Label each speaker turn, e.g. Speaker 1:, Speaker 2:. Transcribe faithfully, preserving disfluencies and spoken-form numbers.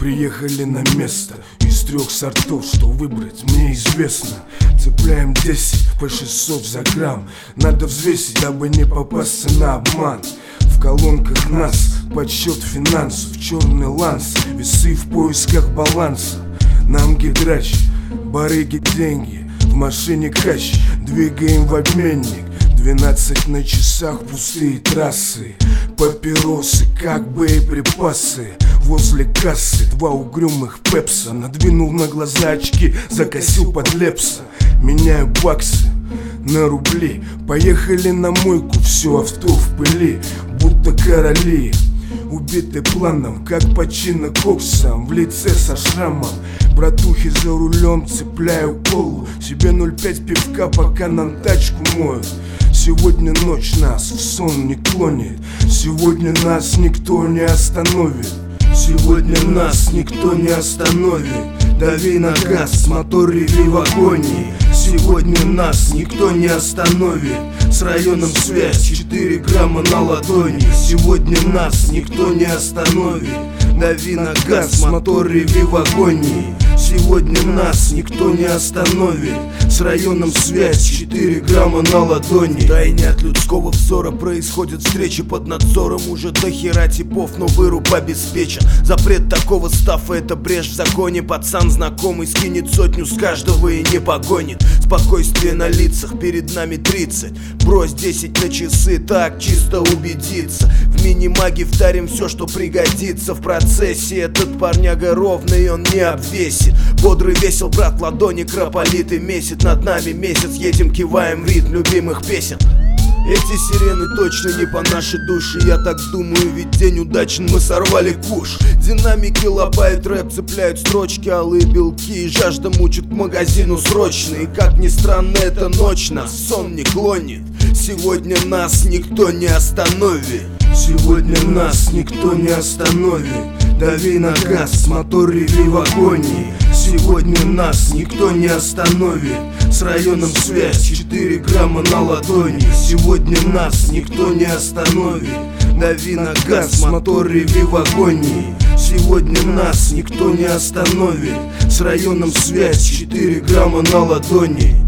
Speaker 1: Приехали на место. Из трех сортов, что выбрать, мне известно. Цепляем десять по шестьсот за грамм. Надо взвесить, дабы не попасться на обман. В колонках нас подсчет финансов, черный ланс, весы в поисках баланса. Нам гидрач, барыги деньги, в машине кач, двигаем в обменник. Двенадцать на часах, пустые трассы, папиросы, как боеприпасы. Возле кассы два угрюмых пепса. Надвинул на глаза очки, закосил под лепса. Меняю баксы на рубли. Поехали на мойку, все авто в пыли, будто короли. Убиты планом, как почина коксом, в лице со шрамом. Братухи за рулем, цепляю колу. Себе ноль пять пивка, пока нам тачку моют. Сегодня ночь нас в сон не клонит. Сегодня нас никто не остановит. Сегодня нас никто не остановит. Дави на газ, мотор реви в агонии. Сегодня нас никто не остановит. С районом связь, четыре грамма на ладони. Сегодня нас никто не остановит. Дави на газ, мотор реви в агонии. Сегодня нас никто не остановит. С районом связь, четыре грамма на ладони.
Speaker 2: Да и не от людского взора происходят встречи под надзором. Уже до хера типов, но выруб обеспечен. Запрет такого стафа — это брешь в законе. Пацан знакомый скинет сотню с каждого и не погонит. Спокойствие на лицах, перед нами тридцать. Брось десять на часы, так чисто убедиться. В мини-маге втарим все, что пригодится. В процессе этот парняга ровный, он не обвесит. Бодрый весел, брат, ладони крополиты месяц. Над нами месяц, едем, киваем в ритм любимых песен. Эти сирены точно не по нашей душе. Я так думаю, ведь день удачен, мы сорвали куш. Динамики лобают рэп, цепляют строчки, алые белки. И жажда мучит к магазину срочно. И как ни странно, это ночь нас сон не клонит. Сегодня нас никто не остановит.
Speaker 1: Сегодня нас никто не остановит. Дави на газ, мотор реви в агонии. Сегодня нас никто не остановит. С районом связь, четыре грамма на ладони. Сегодня нас никто не остановит. Дави на газ, мотор реви в агонии. Сегодня нас никто не остановит. С районом связь, четыре грамма на ладони.